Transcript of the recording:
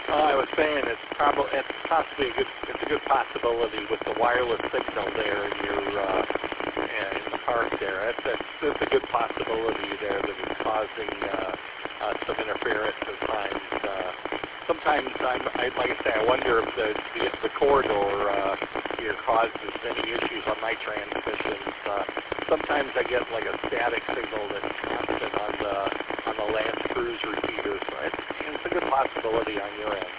I was saying it's possibly a good possibility with the wireless signal there in your in the park there. That's a good possibility there that it's causing some interference at times. Sometimes like I say, I wonder if the corridor here causes any issues on my transmissions. Sometimes I get like a static signal that's constant on the Lance Cruise repeater. So it's a good possibility on your end.